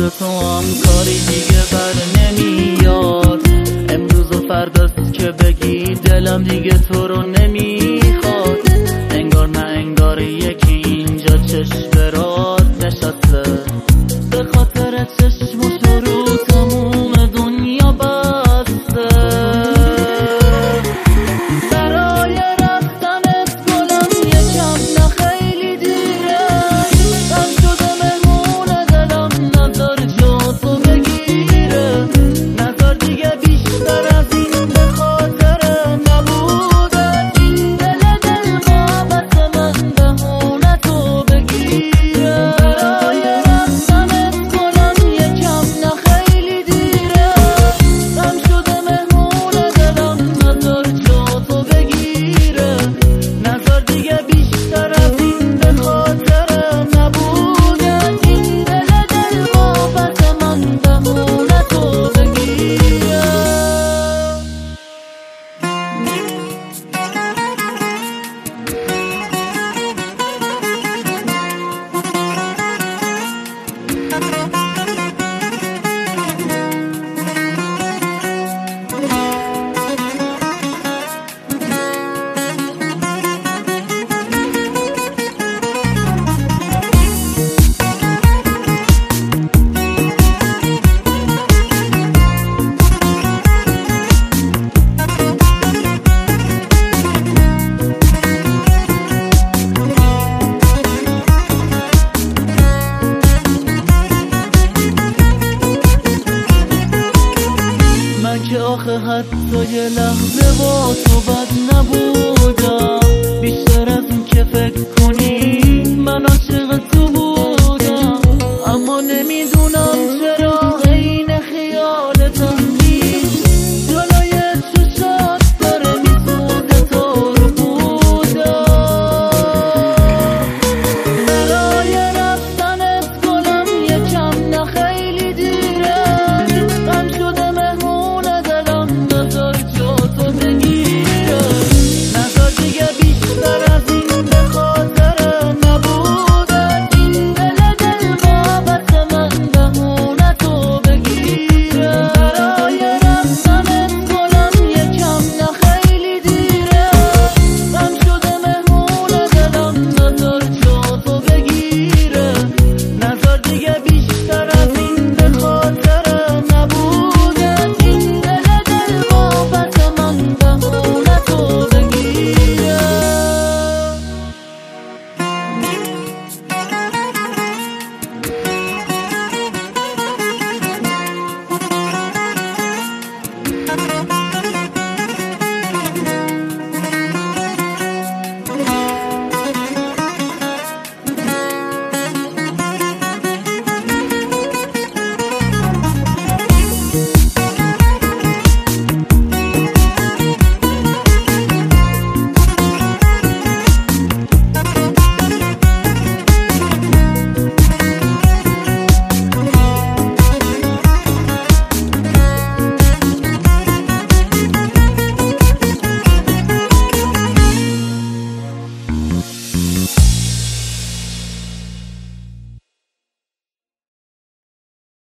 تو هم کاری دیگه بر نمیاد. امروز و فرداست که بگی دلم دیگه تو رو نمیخواد. انگار نه انگار یکی اینجا چشم برات نشسته، به خاطر چشمش رو تموم دنیا بسته. برای رفتنت گلم یکم نه خیلی دیره، من شده مهمون دلم نظر جا تو بگیره. نظر دیگه بیشتر از این به خاطر نبودن این دل محبت من بهونه تو بگیره. برای رفتنت گلم یکم نه خیلی دیره، من شده مهمون دلم نظر جا تو بگیره. نظر دیگه بیشتر از این به خاطر نبودن این دل محبت من بهونه تو بگیره. که آخه حتی یه لحظه با تو بد نبودم، بیشتر از این که فکر کنی من عاشق تو بودم. اما نمیدونم چرا